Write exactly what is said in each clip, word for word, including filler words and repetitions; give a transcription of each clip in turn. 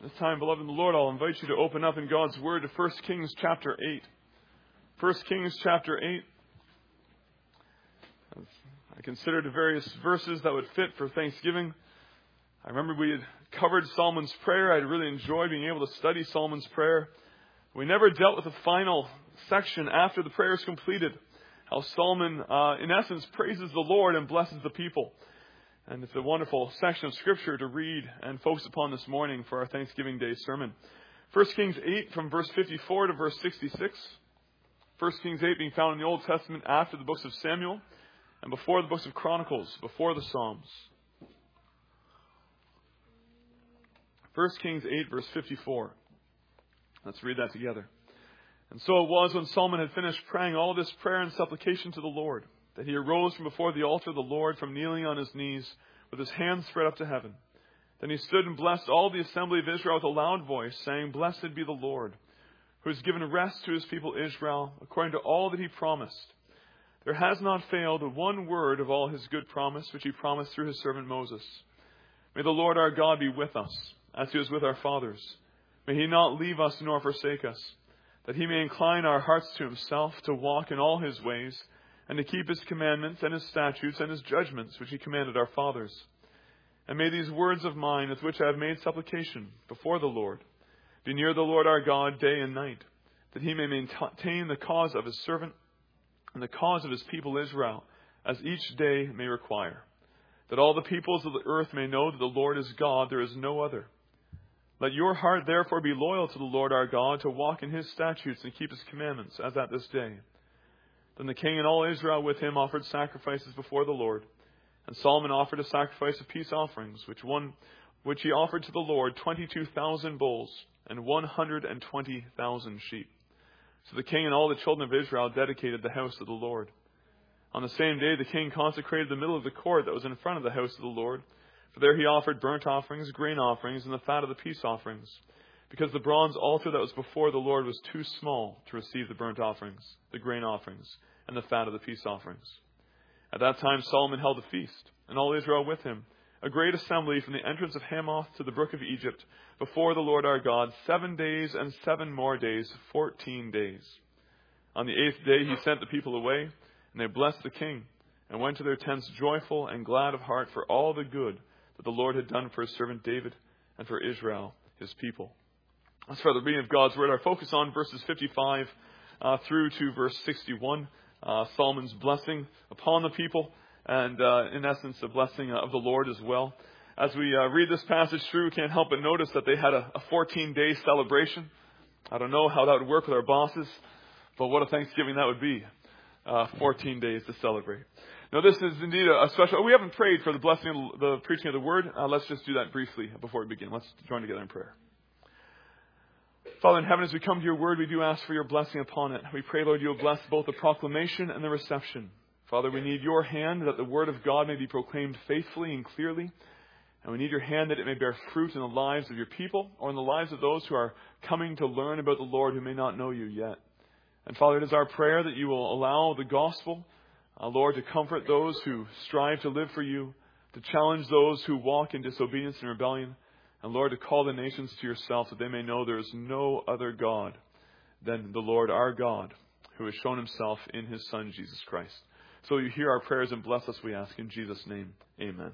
This time, beloved in the Lord, I'll invite you to open up in God's Word to First Kings chapter eight. First Kings chapter eight. As I considered the various verses that would fit for Thanksgiving. I remember we had covered Solomon's prayer. I'd really enjoyed being able to study Solomon's prayer. We never dealt with the final section after the prayer is completed. How Solomon, uh, in essence, praises the Lord and blesses the people. And it's a wonderful section of Scripture to read and focus upon this morning for our Thanksgiving Day sermon. First Kings eight from verse fifty-four to verse sixty-six. First Kings eight being found in the Old Testament after the books of Samuel and before the books of Chronicles, before the Psalms. First Kings eight verse fifty-four. Let's read that together. And so it was when Solomon had finished praying all this prayer and supplication to the Lord, that he arose from before the altar of the Lord from kneeling on his knees with his hands spread up to heaven. Then he stood and blessed all the assembly of Israel with a loud voice, saying, Blessed be the Lord, who has given rest to his people Israel, according to all that he promised. There has not failed one word of all his good promise, which he promised through his servant Moses. May the Lord our God be with us, as he was with our fathers. May he not leave us nor forsake us, that he may incline our hearts to himself, to walk in all his ways, and to keep his commandments and his statutes and his judgments, which he commanded our fathers. And may these words of mine, with which I have made supplication before the Lord, be near the Lord our God day and night, that he may maintain the cause of his servant and the cause of his people Israel, as each day may require. That all the peoples of the earth may know that the Lord is God, there is no other. Let your heart therefore be loyal to the Lord our God, to walk in his statutes and keep his commandments, as at this day. Then the king and all Israel with him offered sacrifices before the Lord. And Solomon offered a sacrifice of peace offerings, which one, which he offered to the Lord twenty-two thousand bulls and one hundred and twenty thousand sheep. So the king and all the children of Israel dedicated the house of the Lord. On the same day, the king consecrated the middle of the court that was in front of the house of the Lord. For there he offered burnt offerings, grain offerings, and the fat of the peace offerings, because the bronze altar that was before the Lord was too small to receive the burnt offerings, the grain offerings, and the fat of the peace offerings. At that time Solomon held a feast, and all Israel with him, a great assembly from the entrance of Hamath to the brook of Egypt, before the Lord our God, seven days and seven more days, fourteen days. On the eighth day he sent the people away, and they blessed the king, and went to their tents joyful and glad of heart for all the good that the Lord had done for his servant David and for Israel, his people. As for the reading of God's Word, our focus on verses fifty-five uh, through to verse sixty-one, uh, Solomon's blessing upon the people, and uh, in essence, a blessing of the Lord as well. As we uh, read this passage through, we can't help but notice that they had a fourteen-day celebration. I don't know how that would work with our bosses, but what a Thanksgiving that would be, uh, fourteen days to celebrate. Now, this is indeed a special... We haven't prayed for the blessing of the preaching of the Word. Uh, let's just do that briefly before we begin. Let's join together in prayer. Father in heaven, as we come to your Word, we do ask for your blessing upon it. We pray, Lord, you will bless both the proclamation and the reception. Father, we need your hand that the Word of God may be proclaimed faithfully and clearly. And we need your hand that it may bear fruit in the lives of your people, or in the lives of those who are coming to learn about the Lord who may not know you yet. And Father, it is our prayer that you will allow the gospel, uh, Lord, to comfort those who strive to live for you, to challenge those who walk in disobedience and rebellion, and Lord, to call the nations to yourself, that they may know there is no other God than the Lord our God, who has shown himself in his Son, Jesus Christ. So you hear our prayers and bless us, we ask in Jesus' name. Amen.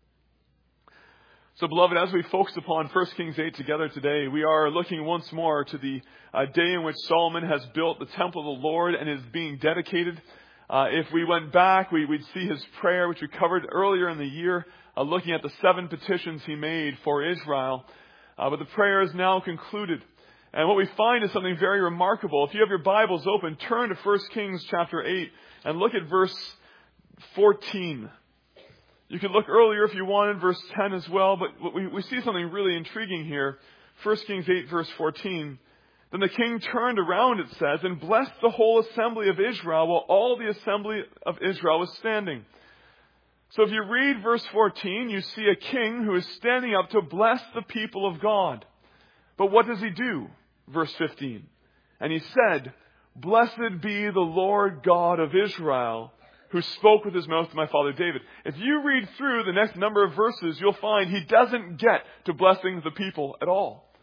So, beloved, as we focus upon First Kings eight together today, we are looking once more to the uh, day in which Solomon has built the temple of the Lord and is being dedicated. Uh, if we went back, we, we'd see his prayer, which we covered earlier in the year, uh, looking at the seven petitions he made for Israel. Uh, but the prayer is now concluded. And what we find is something very remarkable. If you have your Bibles open, turn to First Kings chapter eight and look at verse fourteen. You could look earlier if you wanted, verse ten as well, but we, we see something really intriguing here. First Kings eight, verse fourteen. Then the king turned around, it says, and blessed the whole assembly of Israel while all the assembly of Israel was standing. So if you read verse fourteen, you see a king who is standing up to bless the people of God. But what does he do? Verse fifteen. And he said, Blessed be the Lord God of Israel, who spoke with his mouth to my father David. If you read through the next number of verses, you'll find he doesn't get to blessing the people at all.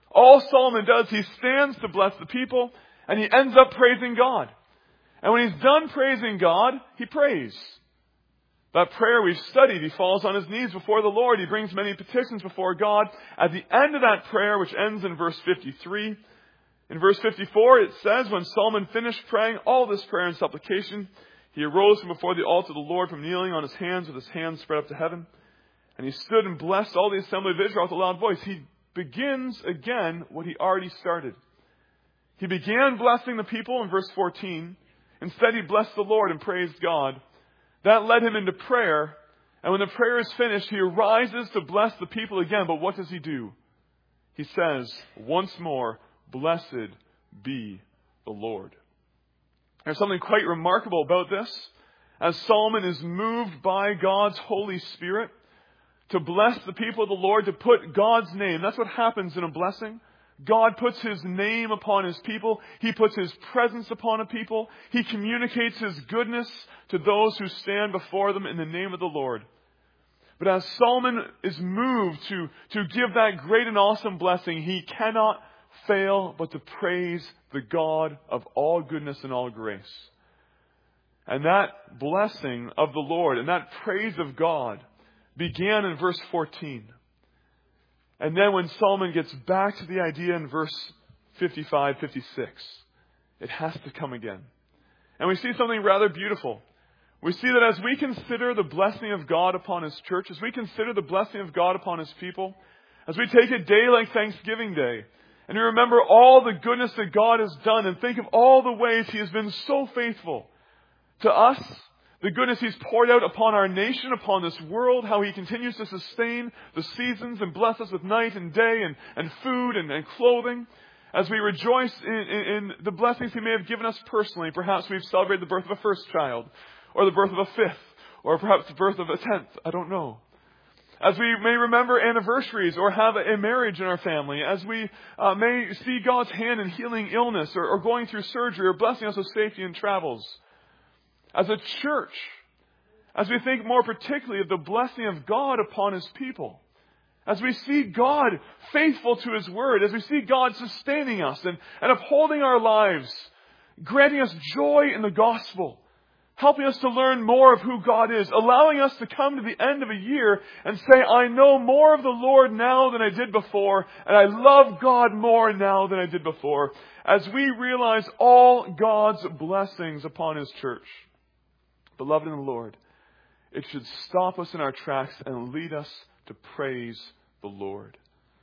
All Solomon does, he stands to bless the people, and he ends up praising God. And when he's done praising God, he prays. That prayer we've studied, he falls on his knees before the Lord. He brings many petitions before God. At the end of that prayer, which ends in verse fifty-three, in verse fifty-four, it says, when Solomon finished praying all this prayer and supplication, he arose from before the altar of the Lord from kneeling on his hands with his hands spread up to heaven. And he stood and blessed all the assembly of Israel with a loud voice. He begins again what he already started. He began blessing the people in verse fourteen. Instead, he blessed the Lord and praised God. That led him into prayer. And when the prayer is finished, he arises to bless the people again. But what does he do? He says, once more, blessed be the Lord. There's something quite remarkable about this. As Solomon is moved by God's Holy Spirit to bless the people of the Lord, to put God's name. That's what happens in a blessing. God puts His name upon His people. He puts His presence upon a people. He communicates His goodness to those who stand before them in the name of the Lord. But as Solomon is moved to, to give that great and awesome blessing, he cannot fail but to praise the God of all goodness and all grace. And that blessing of the Lord and that praise of God began in verse fourteen. And then when Solomon gets back to the idea in verse fifty-five, fifty-six, it has to come again. And we see something rather beautiful. We see that as we consider the blessing of God upon His church, as we consider the blessing of God upon His people, as we take a day like Thanksgiving Day, and we remember all the goodness that God has done, and think of all the ways He has been so faithful to us, the goodness He's poured out upon our nation, upon this world, how He continues to sustain the seasons and bless us with night and day and, and food and, and clothing. As we rejoice in, in, in the blessings He may have given us personally, perhaps we've celebrated the birth of a first child, or the birth of a fifth, or perhaps the birth of a tenth, I don't know. As we may remember anniversaries or have a marriage in our family, as we uh, may see God's hand in healing illness or, or going through surgery or blessing us with safety in travels. As a church, as we think more particularly of the blessing of God upon His people, as we see God faithful to His word, as we see God sustaining us and, and upholding our lives, granting us joy in the gospel, helping us to learn more of who God is, allowing us to come to the end of a year and say, I know more of the Lord now than I did before, and I love God more now than I did before, as we realize all God's blessings upon His church. Beloved in the Lord, it should stop us in our tracks and lead us to praise the Lord.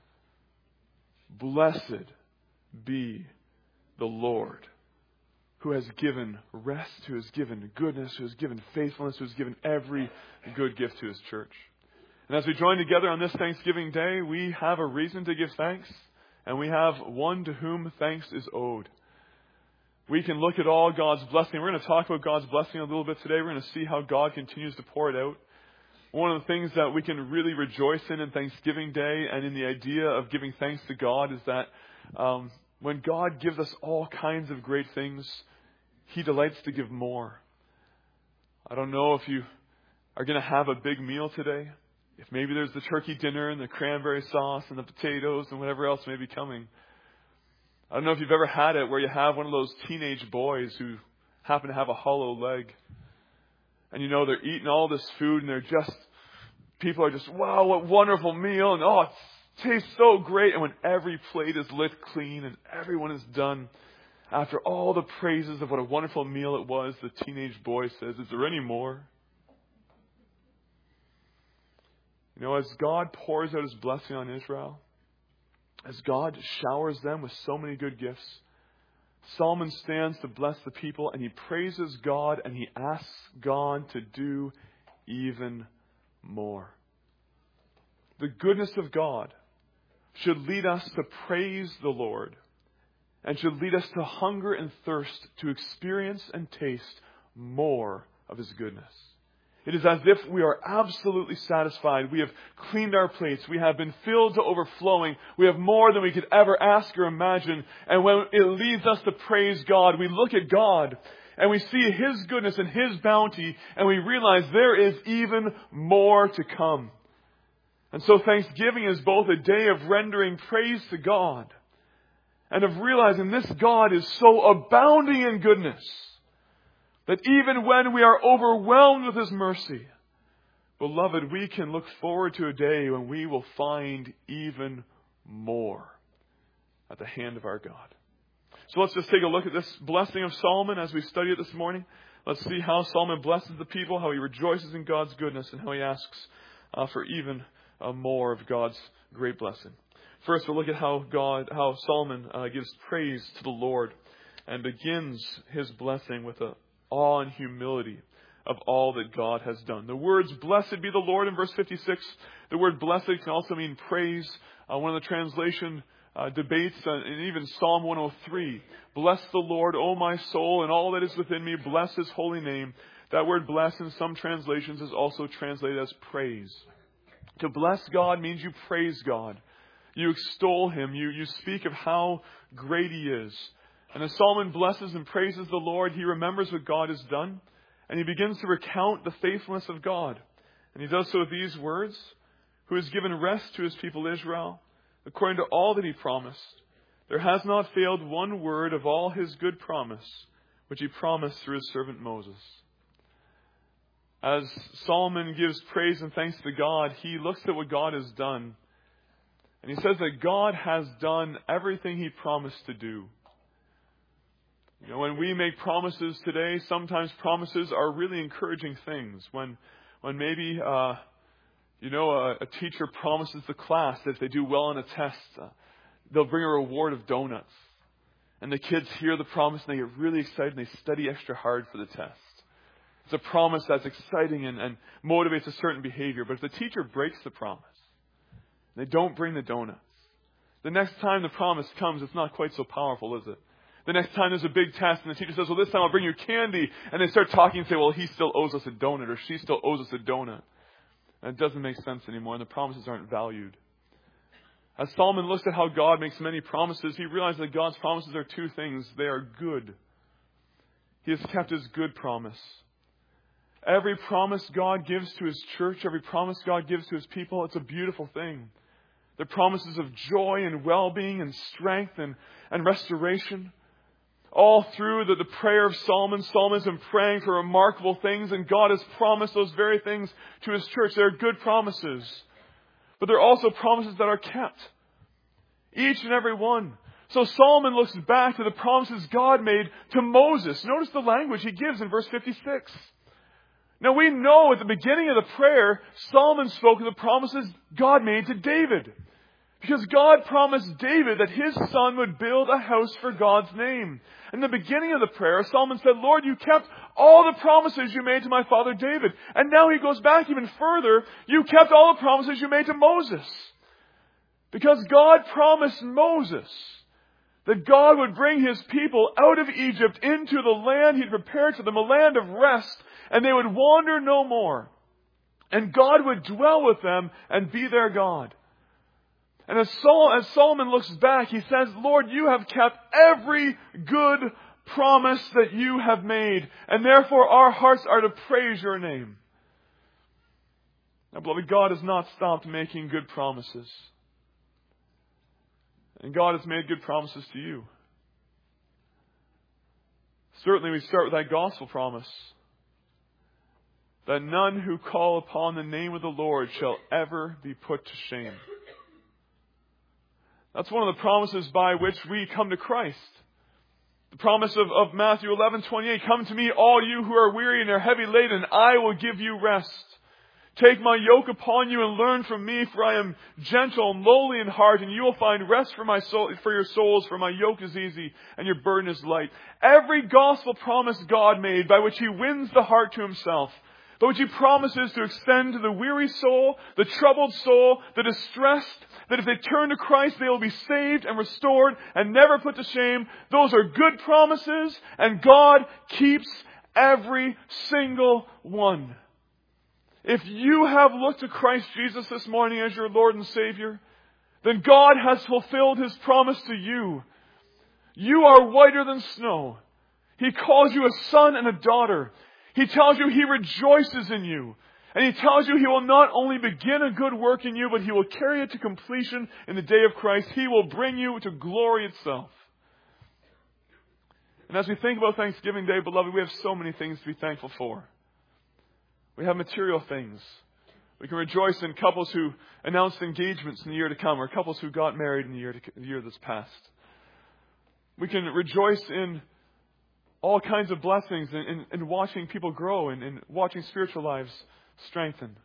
Blessed be the Lord, who has given rest, who has given goodness, who has given faithfulness, who has given every good gift to His church. And as we join together on this Thanksgiving Day, we have a reason to give thanks, and we have one to whom thanks is owed. We can look at all God's blessing. We're going to talk about God's blessing a little bit today. We're going to see how God continues to pour it out. One of the things that we can really rejoice in in Thanksgiving Day and in the idea of giving thanks to God is that um, when God gives us all kinds of great things, He delights to give more. I don't know if you are going to have a big meal today. If maybe there's the turkey dinner and the cranberry sauce and the potatoes and whatever else may be coming. I don't know if you've ever had it where you have one of those teenage boys who happen to have a hollow leg. And you know, they're eating all this food and they're just, people are just, wow, what wonderful meal. And oh, it tastes so great. And when every plate is lit clean and everyone is done, after all the praises of what a wonderful meal it was, the teenage boy says, is there any more? You know, as God pours out His blessing on Israel, as God showers them with so many good gifts, Solomon stands to bless the people and he praises God and he asks God to do even more. The goodness of God should lead us to praise the Lord and should lead us to hunger and thirst to experience and taste more of His goodness. It is as if we are absolutely satisfied. We have cleaned our plates. We have been filled to overflowing. We have more than we could ever ask or imagine. And when it leads us to praise God, we look at God and we see His goodness and His bounty, and we realize there is even more to come. And so Thanksgiving is both a day of rendering praise to God and of realizing this God is so abounding in goodness that even when we are overwhelmed with His mercy, beloved, we can look forward to a day when we will find even more at the hand of our God. So let's just take a look at this blessing of Solomon as we study it this morning. Let's see how Solomon blesses the people, how he rejoices in God's goodness, and how he asks uh, for even uh, more of God's great blessing. First, we'll look at how God, how Solomon uh, gives praise to the Lord and begins his blessing with a awe and humility of all that God has done. The words, blessed be the Lord, in verse fifty-six, the word blessed can also mean praise. Uh, one of the translation uh, debates, uh, and even Psalm one oh three, bless the Lord, O my soul, and all that is within me, bless His holy name. That word bless in some translations is also translated as praise. To bless God means you praise God. You extol Him. You, you speak of how great He is. And as Solomon blesses and praises the Lord, he remembers what God has done. And he begins to recount the faithfulness of God. And he does so with these words, who has given rest to His people Israel, according to all that He promised. There has not failed one word of all His good promise, which He promised through His servant Moses. As Solomon gives praise and thanks to God, he looks at what God has done. And he says that God has done everything He promised to do. You know, when we make promises today, sometimes promises are really encouraging things. When, when maybe, uh, you know, a, a teacher promises the class that if they do well on a test, uh, they'll bring a reward of donuts. And the kids hear the promise and they get really excited and they study extra hard for the test. It's a promise that's exciting and, and motivates a certain behavior. But if the teacher breaks the promise, they don't bring the donuts, the next time the promise comes, it's not quite so powerful, is it? The next time there's a big test and the teacher says, well, this time I'll bring you candy. And they start talking and say, well, he still owes us a donut or she still owes us a donut. And it doesn't make sense anymore and the promises aren't valued. As Solomon looks at how God makes many promises, he realizes that God's promises are two things. They are good. He has kept His good promise. Every promise God gives to His church, every promise God gives to His people, it's a beautiful thing. They're promises of joy and well-being and strength and, and restoration. All through the, the prayer of Solomon, Solomon has been praying for remarkable things, and God has promised those very things to His church. They're good promises. But they're also promises that are kept. Each and every one. So Solomon looks back to the promises God made to Moses. Notice the language he gives in verse fifty-six. Now we know at the beginning of the prayer, Solomon spoke of the promises God made to David. Because God promised David that his son would build a house for God's name. In the beginning of the prayer, Solomon said, Lord, you kept all the promises you made to my father David. And now he goes back even further. You kept all the promises you made to Moses. Because God promised Moses that God would bring His people out of Egypt into the land He'd prepared for them, a land of rest, and they would wander no more. And God would dwell with them and be their God. And as, Sol- as Solomon looks back, he says, Lord, you have kept every good promise that you have made. And therefore our hearts are to praise your name. Now, beloved, God has not stopped making good promises. And God has made good promises to you. Certainly we start with that gospel promise. That none who call upon the name of the Lord shall ever be put to shame. That's one of the promises by which we come to Christ. The promise of, of Matthew eleven twenty-eight, come to me, all you who are weary and are heavy laden, and I will give you rest. Take my yoke upon you and learn from me, for I am gentle and lowly in heart, and you will find rest for my soul, for your souls, for my yoke is easy and your burden is light. Every gospel promise God made by which He wins the heart to Himself, by which He promises to extend to the weary soul, the troubled soul, the distressed, that if they turn to Christ, they will be saved and restored and never put to shame. Those are good promises, and God keeps every single one. If you have looked to Christ Jesus this morning as your Lord and Savior, then God has fulfilled His promise to you. You are whiter than snow. He calls you a son and a daughter. He tells you He rejoices in you. And He tells you He will not only begin a good work in you, but He will carry it to completion in the day of Christ. He will bring you to glory itself. And as we think about Thanksgiving Day, beloved, we have so many things to be thankful for. We have material things. We can rejoice in couples who announced engagements in the year to come, or couples who got married in the year, to, the year that's passed. We can rejoice in all kinds of blessings in, in, in watching people grow and in watching spiritual lives strengthen.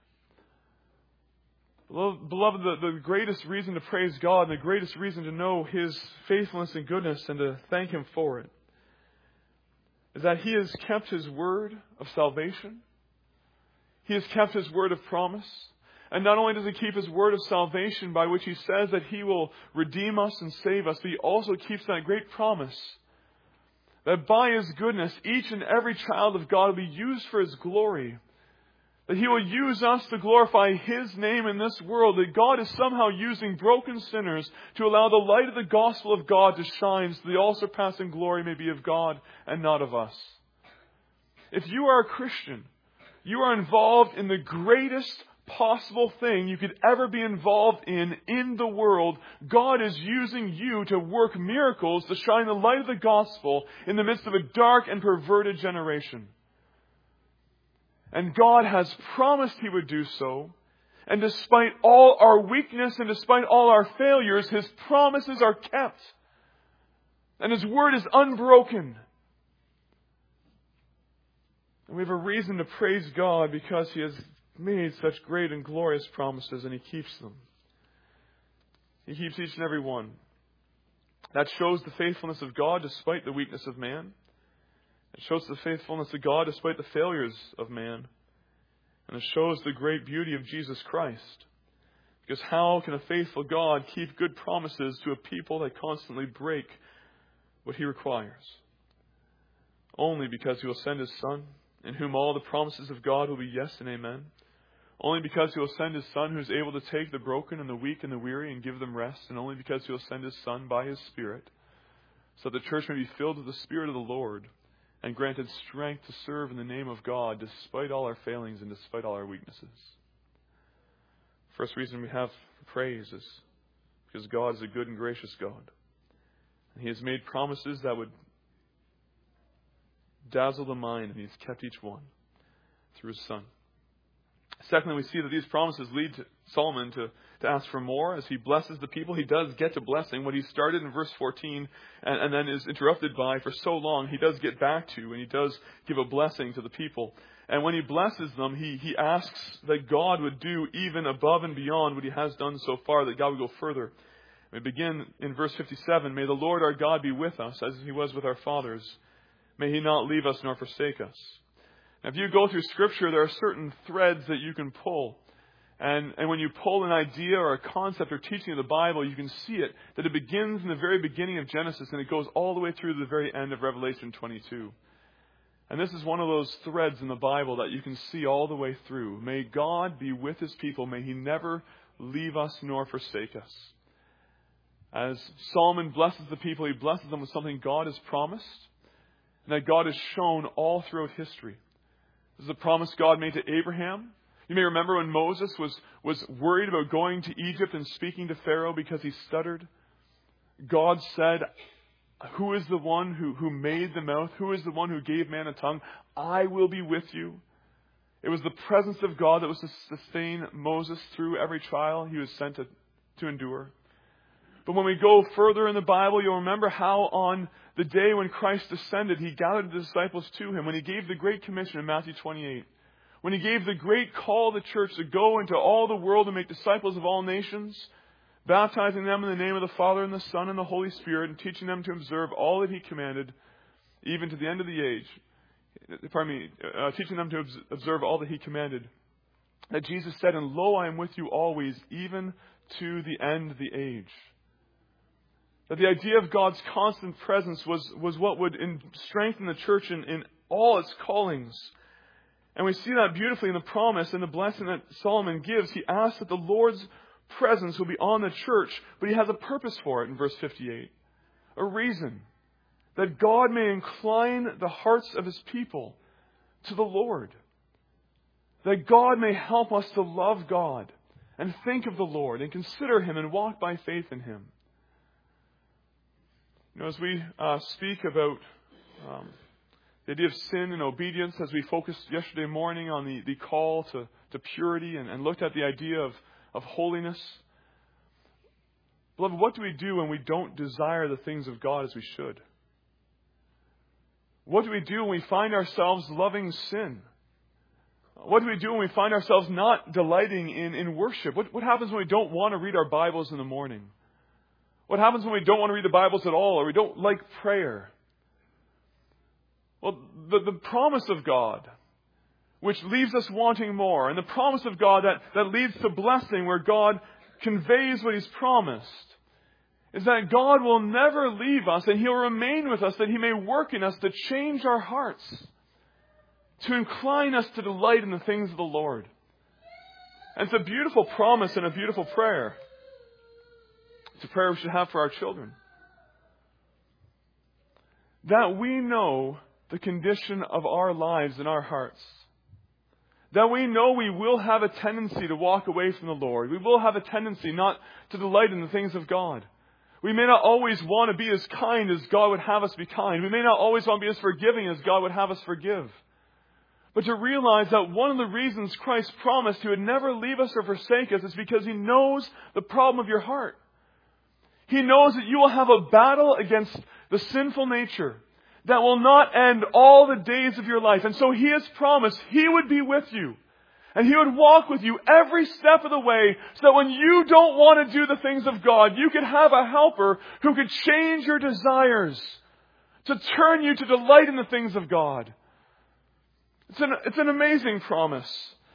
Beloved, the, the greatest reason to praise God and the greatest reason to know His faithfulness and goodness and to thank Him for it is that He has kept His word of salvation. He has kept His word of promise. And not only does He keep His word of salvation by which He says that He will redeem us and save us, but He also keeps that great promise that by His goodness, each and every child of God will be used for His glory. That He will use us to glorify His name in this world. That God is somehow using broken sinners to allow the light of the gospel of God to shine so the all-surpassing glory may be of God and not of us. If you are a Christian, you are involved in the greatest possible thing you could ever be involved in in the world. God is using you to work miracles to shine the light of the gospel in the midst of a dark and perverted generation. And God has promised He would do so. And despite all our weakness and despite all our failures, His promises are kept. And His word is unbroken. And we have a reason to praise God because He has made such great and glorious promises, and He keeps them. He keeps each and every one. That shows the faithfulness of God despite the weakness of man. It shows the faithfulness of God despite the failures of man. And it shows the great beauty of Jesus Christ. Because how can a faithful God keep good promises to a people that constantly break what He requires? Only because He will send His Son, in whom all the promises of God will be yes and amen. Only because He will send His Son who is able to take the broken and the weak and the weary and give them rest. And only because He will send His Son by His Spirit, so that the church may be filled with the Spirit of the Lord and granted strength to serve in the name of God despite all our failings and despite all our weaknesses. First reason we have for praise is because God is a good and gracious God. And He has made promises that would dazzle the mind, and He's kept each one through His Son. Secondly, we see that these promises lead to Solomon to, to ask for more. As he blesses the people, he does get to blessing. What he started in verse fourteen and, and then is interrupted by for so long, he does get back to, and he does give a blessing to the people. And when he blesses them, he, he asks that God would do even above and beyond what He has done so far, that God would go further. We begin in verse fifty-seven, "May the Lord our God be with us, as He was with our fathers. May He not leave us nor forsake us." Now, if you go through Scripture, there are certain threads that you can pull. And, and when you pull an idea or a concept or teaching of the Bible, you can see it, that it begins in the very beginning of Genesis and it goes all the way through to the very end of Revelation twenty-two. And this is one of those threads in the Bible that you can see all the way through. May God be with His people. May He never leave us nor forsake us. As Solomon blesses the people, he blesses them with something God has promised and that God has shown all throughout history. This is a promise God made to Abraham. You may remember when Moses was, was worried about going to Egypt and speaking to Pharaoh because he stuttered. God said, "Who is the one who, who made the mouth? Who is the one who gave man a tongue? I will be with you." It was the presence of God that was to sustain Moses through every trial he was sent to, to endure. But when we go further in the Bible, you'll remember how on the day when Christ descended, He gathered the disciples to Him. When He gave the Great Commission in Matthew twenty-eight. When He gave the great call to the church to go into all the world and make disciples of all nations, baptizing them in the name of the Father and the Son and the Holy Spirit, and teaching them to observe all that He commanded, even to the end of the age. Pardon me, uh, teaching them to observe all that He commanded. That Jesus said, "And lo, I am with you always, even to the end of the age." That the idea of God's constant presence was, was what would in, strengthen the church in, in all its callings. And we see that beautifully in the promise and the blessing that Solomon gives. He asks that the Lord's presence will be on the church, but He has a purpose for it in verse fifty-eight. A reason. That God may incline the hearts of His people to the Lord. that God may help us to love God and think of the Lord and consider Him and walk by faith in Him. You know, as we uh, speak about um, the idea of sin and obedience, as we focused yesterday morning on the, the call to, to purity and, and looked at the idea of, of holiness, beloved, what do we do when we don't desire the things of God as we should? What do we do when we find ourselves loving sin? What do we do when we find ourselves not delighting in, in worship? What, what happens when we don't want to read our Bibles in the morning? What happens when we don't want to read the Bibles at all, or we don't like prayer? Well, the, the promise of God, which leaves us wanting more, and the promise of God that, that leads to blessing, where God conveys what He's promised, is that God will never leave us, and He'll remain with us, that He may work in us to change our hearts, to incline us to delight in the things of the Lord. And it's a beautiful promise and a beautiful prayer. It's a prayer we should have for our children. That we know the condition of our lives and our hearts. That we know we will have a tendency to walk away from the Lord. We will have a tendency not to delight in the things of God. We may not always want to be as kind as God would have us be kind. We may not always want to be as forgiving as God would have us forgive. But to realize that one of the reasons Christ promised He would never leave us or forsake us is because He knows the problem of your heart. He knows that you will have a battle against the sinful nature that will not end all the days of your life. And so He has promised He would be with you. And He would walk with you every step of the way, so that when you don't want to do the things of God, you could have a helper who could change your desires to turn you to delight in the things of God. It's an, it's an amazing promise.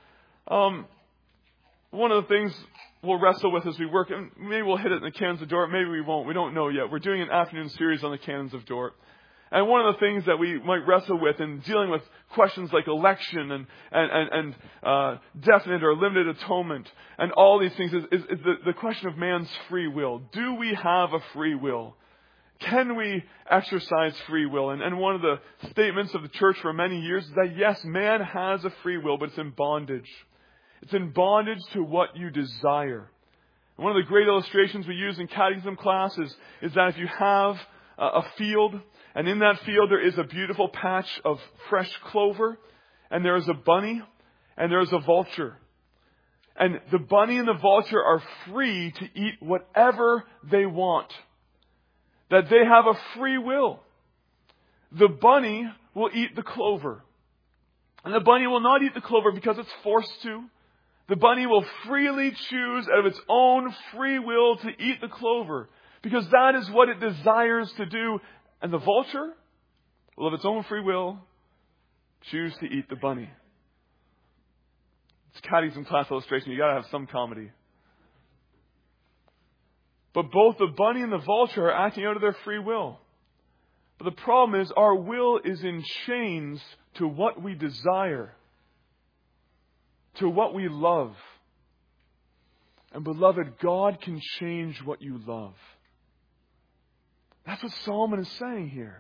Um, one of the things we'll wrestle with as we work, and maybe we'll hit it in the canons of Dort, maybe we won't, we don't know yet. We're doing an afternoon series on the canons of Dort. And one of the things that we might wrestle with in dealing with questions like election and and and, and uh, definite or limited atonement and all these things is, is, is the, the question of man's free will. Do we have a free will? Can we exercise free will? And, and one of the statements of the church for many years is that yes, man has a free will, but it's in bondage. It's in bondage to what you desire. And one of the great illustrations we use in catechism classes is that if you have a, a field, and in that field there is a beautiful patch of fresh clover, and there is a bunny, and there is a vulture. And the bunny and the vulture are free to eat whatever they want. That they have a free will. The bunny will eat the clover. And the bunny will not eat the clover because it's forced to. The bunny will freely choose out of its own free will to eat the clover, because that is what it desires to do. And the vulture will, of its own free will, choose to eat the bunny. It's catechism class illustration. You got to have some comedy. But both the bunny and the vulture are acting out of their free will. But the problem is our will is in chains to what we desire, to what we love. And beloved, God can change what you love. That's what Solomon is saying here.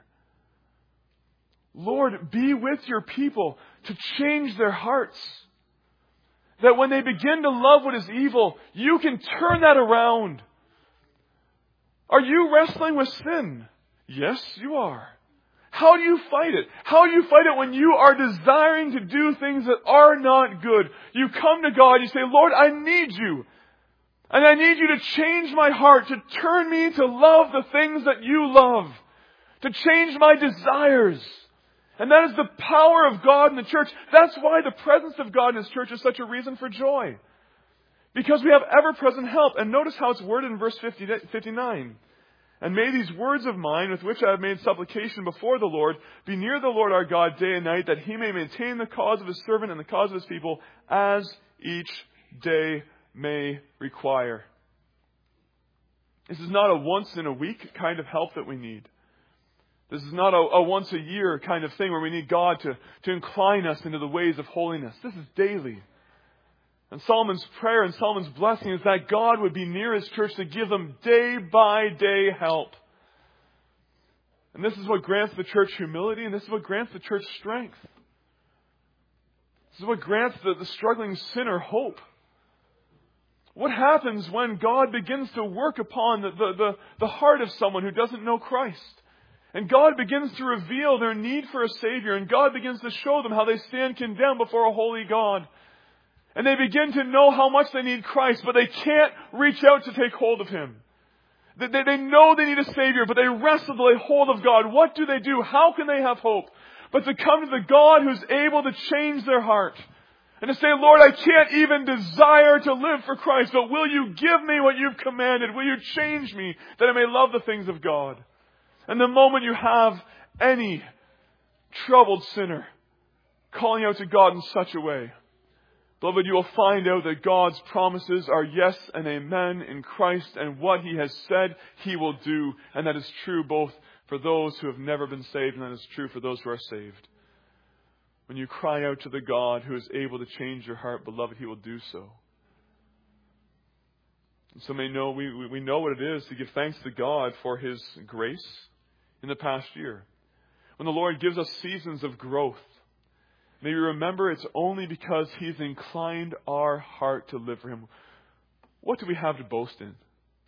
Lord, be with your people to change their hearts. That when they begin to love what is evil, you can turn that around. Are you wrestling with sin? Yes, you are. How do you fight it? How do you fight it when you are desiring to do things that are not good? You come to God, you say, Lord, I need you. And I need you to change my heart, to turn me to love the things that you love, to change my desires. And that is the power of God in the church. That's why the presence of God in His church is such a reason for joy. Because we have ever-present help. And notice how it's worded in verse fifty-nine. And may these words of mine, with which I have made supplication before the Lord, be near the Lord our God day and night, that He may maintain the cause of His servant and the cause of His people, as each day may require. This is not a once-in-a-week kind of help that we need. This is not a, a once-a-year kind of thing where we need God to, to incline us into the ways of holiness. This is daily. And Solomon's prayer and Solomon's blessing is that God would be near His church to give them day by day help. And this is what grants the church humility, and this is what grants the church strength. This is what grants the, the struggling sinner hope. What happens when God begins to work upon the, the, the, the heart of someone who doesn't know Christ? And God begins to reveal their need for a Savior. And God begins to show them how they stand condemned before a holy God. And they begin to know how much they need Christ, but they can't reach out to take hold of Him. They, they, they know they need a Savior, but they wrestle to lay hold of God. What do they do? How can they have hope? But to come to the God who's able to change their heart. And to say, Lord, I can't even desire to live for Christ, but will you give me what you've commanded? Will you change me that I may love the things of God? And the moment you have any troubled sinner calling out to God in such a way, beloved, you will find out that God's promises are yes and amen in Christ, and what He has said He will do. And that is true both for those who have never been saved, and that is true for those who are saved. When you cry out to the God who is able to change your heart, beloved, He will do so. And so may know, we, we know what it is to give thanks to God for His grace in the past year. When the Lord gives us seasons of growth, may we remember it's only because He's inclined our heart to live for Him. What do we have to boast in?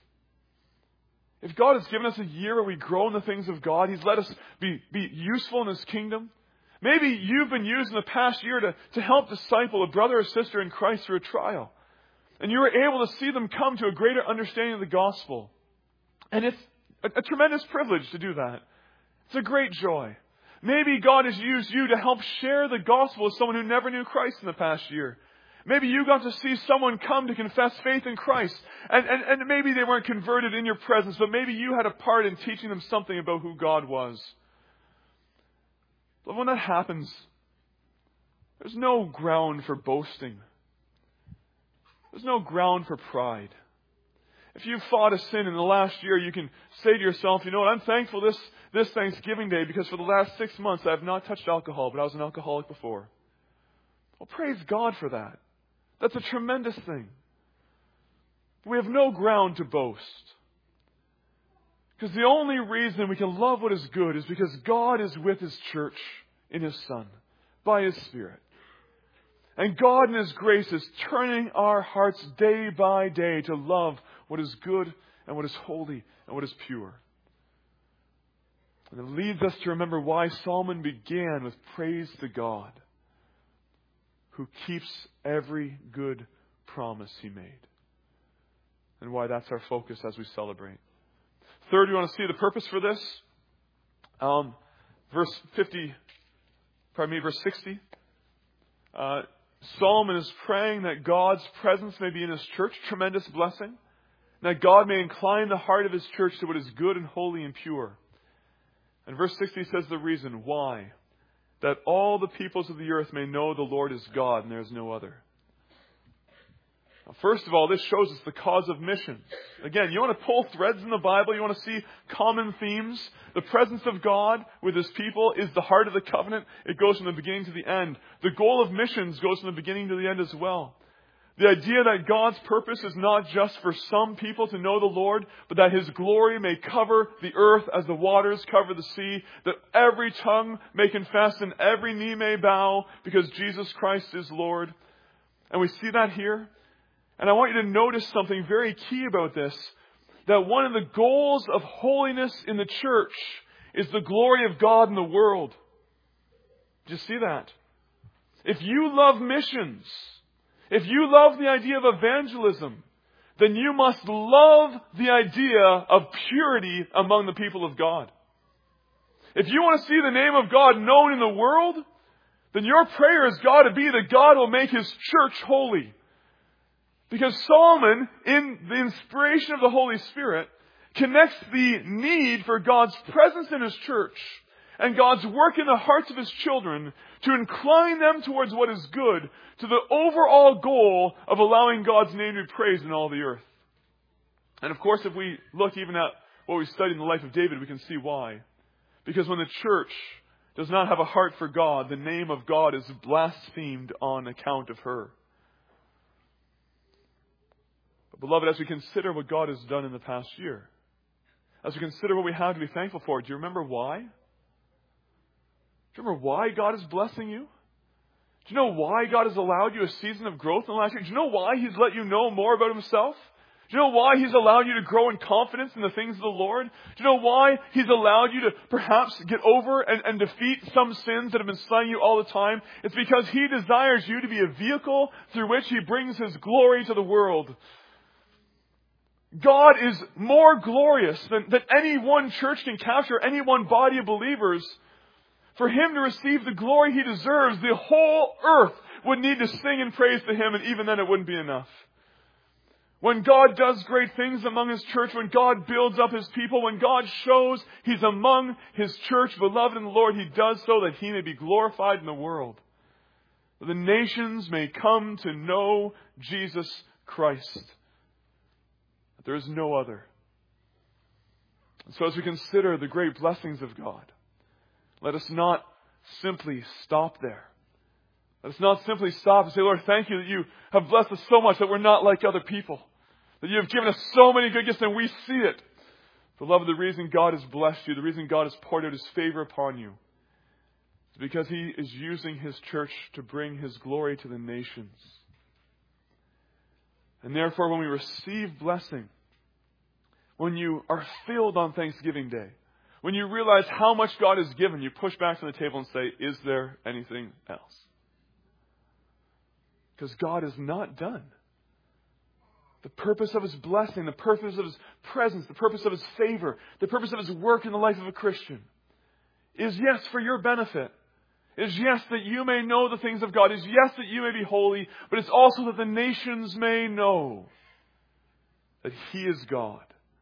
If God has given us a year where we grow in the things of God, He's let us be, be useful in His kingdom. Maybe you've been used in the past year to, to help disciple a brother or sister in Christ through a trial. And you were able to see them come to a greater understanding of the gospel. And it's a, a tremendous privilege to do that. It's a great joy. Maybe God has used you to help share the gospel with someone who never knew Christ in the past year. Maybe you got to see someone come to confess faith in Christ. And, and, and maybe they weren't converted in your presence, but maybe you had a part in teaching them something about who God was. But when that happens, there's no ground for boasting. There's no ground for pride. If you've fought a sin in the last year, you can say to yourself, you know what, I'm thankful this, this Thanksgiving Day because for the last six months I have not touched alcohol, but I was an alcoholic before. Well, praise God for that. That's a tremendous thing. We have no ground to boast. Because the only reason we can love what is good is because God is with His church in His Son, by His Spirit. And God in His grace is turning our hearts day by day to love what is good and what is holy and what is pure. And it leads us to remember why Solomon began with praise to God, who keeps every good promise He made. And why that's our focus as we celebrate. Third, we want to see the purpose for this. Um, verse fifty, pardon me, verse sixty. Uh, Solomon is praying that God's presence may be in His church, tremendous blessing. That God may incline the heart of His church to what is good and holy and pure. And verse sixty says the reason why. That all the peoples of the earth may know the Lord is God and there is no other. First of all, this shows us the cause of mission. Again, you want to pull threads in the Bible, you want to see common themes. The presence of God with His people is the heart of the covenant. It goes from the beginning to the end. The goal of missions goes from the beginning to the end as well. The idea that God's purpose is not just for some people to know the Lord, but that His glory may cover the earth as the waters cover the sea, that every tongue may confess and every knee may bow because Jesus Christ is Lord. And we see that here. And I want you to notice something very key about this, that one of the goals of holiness in the church is the glory of God in the world. Do you see that? If you love missions, if you love the idea of evangelism, then you must love the idea of purity among the people of God. If you want to see the name of God known in the world, then your prayer has got to be that God will make His church holy. Because Solomon, in the inspiration of the Holy Spirit, connects the need for God's presence in His church and God's work in the hearts of His children to incline them towards what is good to the overall goal of allowing God's name to be praised in all the earth. And of course, if we look even at what we studied in the life of David, we can see why. Because when the church does not have a heart for God, the name of God is blasphemed on account of her. Beloved, as we consider what God has done in the past year, as we consider what we have to be thankful for, do you remember why? Do you remember why God is blessing you? Do Do you know why God has allowed you a season of growth in the last year? Do you know why He's let you know more about Himself? Do you know why He's allowed you to grow in confidence in the things of the Lord? Do you know why He's allowed you to perhaps get over and, and defeat some sins that have been slaying you all the time? It's because He desires you to be a vehicle through which He brings His glory to the world. God is more glorious than, than any one church can capture, any one body of believers. For Him to receive the glory He deserves, the whole earth would need to sing and praise to Him, and even then it wouldn't be enough. When God does great things among His church, when God builds up His people, when God shows He's among His church, beloved in the Lord, He does so that He may be glorified in the world. That the nations may come to know Jesus Christ. That there is no other. And so as we consider the great blessings of God, let us not simply stop there. Let us not simply stop and say, Lord, thank you that you have blessed us so much that we're not like other people. That you have given us so many good gifts and we see it. Beloved, the reason God has blessed you, the reason God has poured out His favor upon you, is because He is using His church to bring His glory to the nations. And therefore, when we receive blessing, when you are filled on Thanksgiving Day, when you realize how much God has given, you push back from the table and say, is there anything else? Because God is not done. The purpose of His blessing, the purpose of His presence, the purpose of His favor, the purpose of His work in the life of a Christian is yes for your benefit. Is yes that you may know the things of God. Is yes that you may be holy. But it's also that the nations may know that He is God.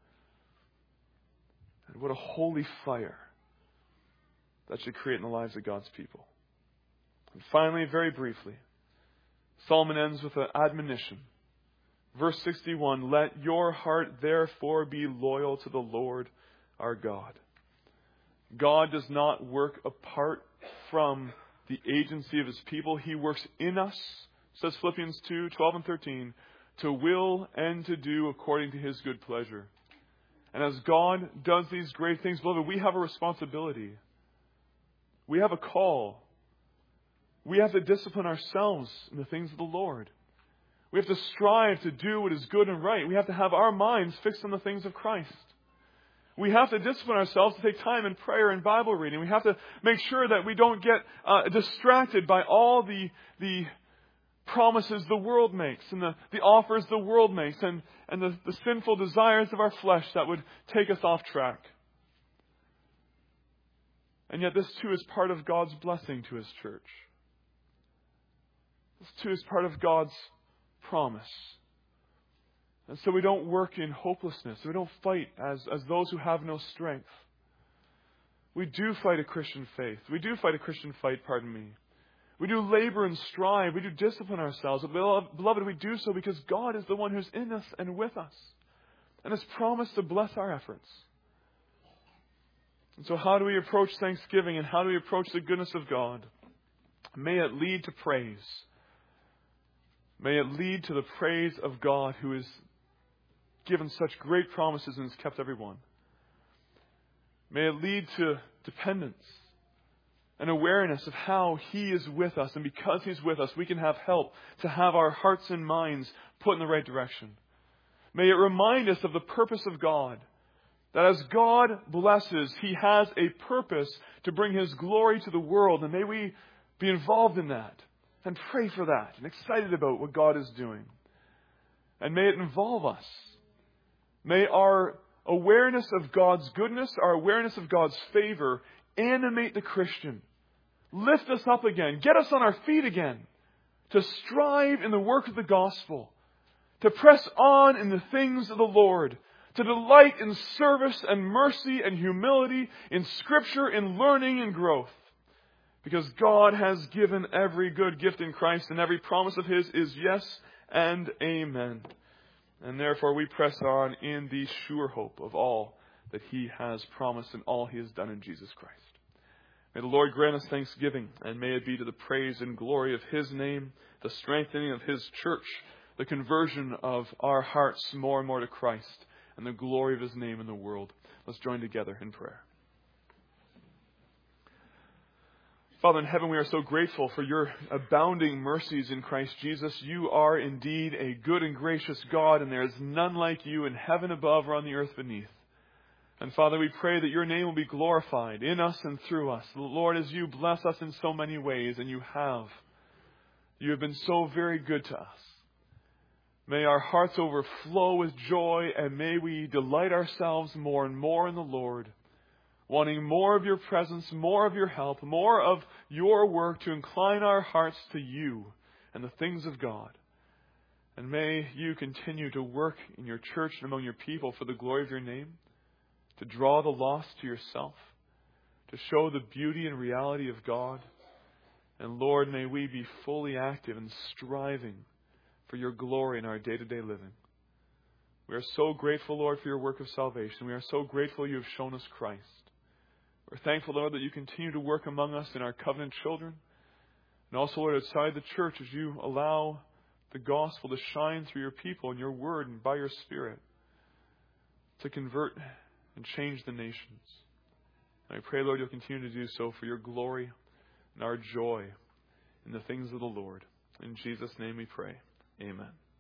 And what a holy fire that should create in the lives of God's people. And finally, very briefly, Solomon ends with an admonition. Verse sixty-one, let your heart therefore be loyal to the Lord our God. God does not work apart from the agency of His people. He works in us, says Philippians two, twelve and thirteen, to will and to do according to His good pleasure. And as God does these great things, beloved, we have a responsibility. We have a call. We have to discipline ourselves in the things of the Lord. We have to strive to do what is good and right. We have to have our minds fixed on the things of Christ. We have to discipline ourselves to take time in prayer and Bible reading. We have to make sure that we don't get uh, distracted by all the the promises the world makes and the, the offers the world makes and, and the, the sinful desires of our flesh that would take us off track. And yet this too is part of God's blessing to His church. This too is part of God's promise. And so we don't work in hopelessness. We don't fight as, as those who have no strength. We do fight a Christian faith. We do fight a Christian fight, pardon me. We do labor and strive. We do discipline ourselves. Beloved, we do so because God is the one who's in us and with us and has promised to bless our efforts. And so how do we approach Thanksgiving and how do we approach the goodness of God? May it lead to praise. May it lead to the praise of God who has given such great promises and has kept every one. May it lead to dependence. An awareness of how He is with us. And because He's with us, we can have help to have our hearts and minds put in the right direction. May it remind us of the purpose of God. That as God blesses, He has a purpose to bring His glory to the world. And may we be involved in that. And pray for that. And excited about what God is doing. And may it involve us. May our awareness of God's goodness, our awareness of God's favor, animate the Christian. Lift us up again. Get us on our feet again. To strive in the work of the gospel. To press on in the things of the Lord. To delight in service and mercy and humility, in Scripture, in learning and growth. Because God has given every good gift in Christ, and every promise of His is yes and amen. And therefore we press on in the sure hope of all that He has promised and all He has done in Jesus Christ. May the Lord grant us thanksgiving, and may it be to the praise and glory of His name, the strengthening of His church, the conversion of our hearts more and more to Christ, and the glory of His name in the world. Let's join together in prayer. Father in heaven, we are so grateful for your abounding mercies in Christ Jesus. You are indeed a good and gracious God, and there is none like you in heaven above or on the earth beneath. And Father, we pray that your name will be glorified in us and through us. Lord, as you bless us in so many ways, and you have, you have been so very good to us. May our hearts overflow with joy, and may we delight ourselves more and more in the Lord, wanting more of your presence, more of your help, more of your work to incline our hearts to you and the things of God. And may you continue to work in your church and among your people for the glory of your name, to draw the lost to yourself, to show the beauty and reality of God. And Lord, may we be fully active and striving for your glory in our day-to-day living. We are so grateful, Lord, for your work of salvation. We are so grateful you have shown us Christ. We're thankful, Lord, that you continue to work among us in our covenant children, and also, Lord, outside the church as you allow the gospel to shine through your people and your word and by your Spirit to convert and change the nations. And I pray, Lord, you'll continue to do so for your glory and our joy in the things of the Lord. In Jesus' name we pray. Amen.